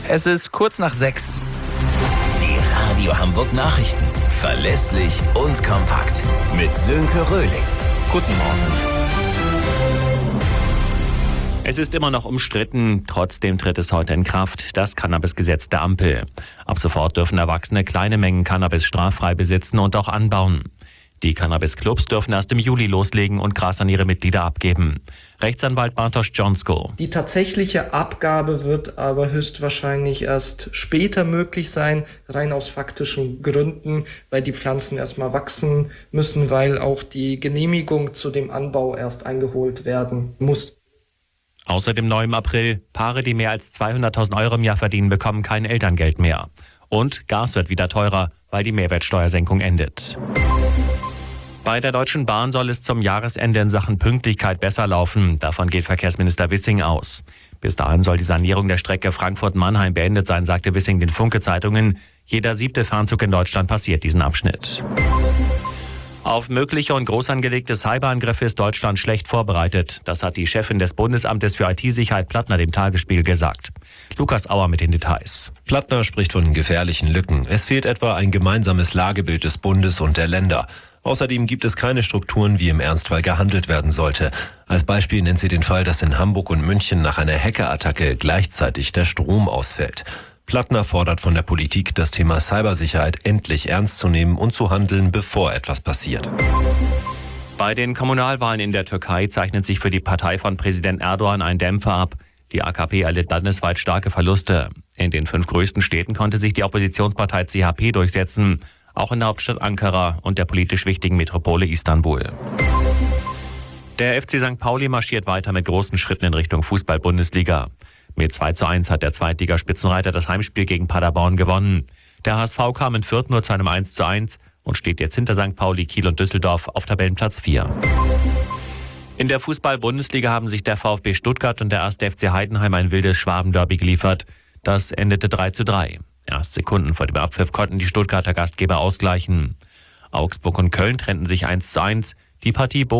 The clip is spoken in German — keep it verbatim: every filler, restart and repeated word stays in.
Es ist kurz nach sechs. Die Radio Hamburg Nachrichten. Verlässlich und kompakt. Mit Sönke Röhling. Guten Morgen. Es ist immer noch umstritten, trotzdem tritt es heute in Kraft, das Cannabisgesetz der Ampel. Ab sofort dürfen Erwachsene kleine Mengen Cannabis straffrei besitzen und auch anbauen. Die Cannabis-Clubs dürfen erst im Juli loslegen und Gras an ihre Mitglieder abgeben. Rechtsanwalt Bartosz Jonsko. Die tatsächliche Abgabe wird aber höchstwahrscheinlich erst später möglich sein, rein aus faktischen Gründen, weil die Pflanzen erstmal wachsen müssen, weil auch die Genehmigung zu dem Anbau erst eingeholt werden muss. Außerdem neu im April, Paare, die mehr als zweihunderttausend Euro im Jahr verdienen, bekommen kein Elterngeld mehr. Und Gas wird wieder teurer, weil die Mehrwertsteuersenkung endet. Bei der Deutschen Bahn soll es zum Jahresende in Sachen Pünktlichkeit besser laufen. Davon geht Verkehrsminister Wissing aus. Bis dahin soll die Sanierung der Strecke Frankfurt-Mannheim beendet sein, sagte Wissing den Funke-Zeitungen. Jeder siebte Fernzug in Deutschland passiert diesen Abschnitt. Auf mögliche und groß angelegte Cyberangriffe ist Deutschland schlecht vorbereitet. Das hat die Chefin des Bundesamtes für I T-Sicherheit Plattner dem Tagesspiegel gesagt. Lukas Auer mit den Details. Plattner spricht von gefährlichen Lücken. Es fehlt etwa ein gemeinsames Lagebild des Bundes und der Länder. Außerdem gibt es keine Strukturen, wie im Ernstfall gehandelt werden sollte. Als Beispiel nennt sie den Fall, dass in Hamburg und München nach einer Hackerattacke gleichzeitig der Strom ausfällt. Plattner fordert von der Politik, das Thema Cybersicherheit endlich ernst zu nehmen und zu handeln, bevor etwas passiert. Bei den Kommunalwahlen in der Türkei zeichnet sich für die Partei von Präsident Erdogan ein Dämpfer ab. Die A K P erlitt landesweit starke Verluste. In den fünf größten Städten konnte sich die Oppositionspartei C H P durchsetzen. Auch in der Hauptstadt Ankara und der politisch wichtigen Metropole Istanbul. Der F C Sankt Pauli marschiert weiter mit großen Schritten in Richtung Fußball-Bundesliga. Mit zwei zu eins hat der Zweitligaspitzenreiter das Heimspiel gegen Paderborn gewonnen. Der H S V kam in Fürth nur zu einem eins zu eins und steht jetzt hinter Sankt Pauli, Kiel und Düsseldorf auf Tabellenplatz vier. In der Fußball-Bundesliga haben sich der VfB Stuttgart und der erste F C Heidenheim ein wildes Schwabenderby geliefert. Das endete drei zu drei. Erst Sekunden vor dem Abpfiff konnten die Stuttgarter Gastgeber ausgleichen. Augsburg und Köln trennten sich eins zu eins. Die Partie Bochum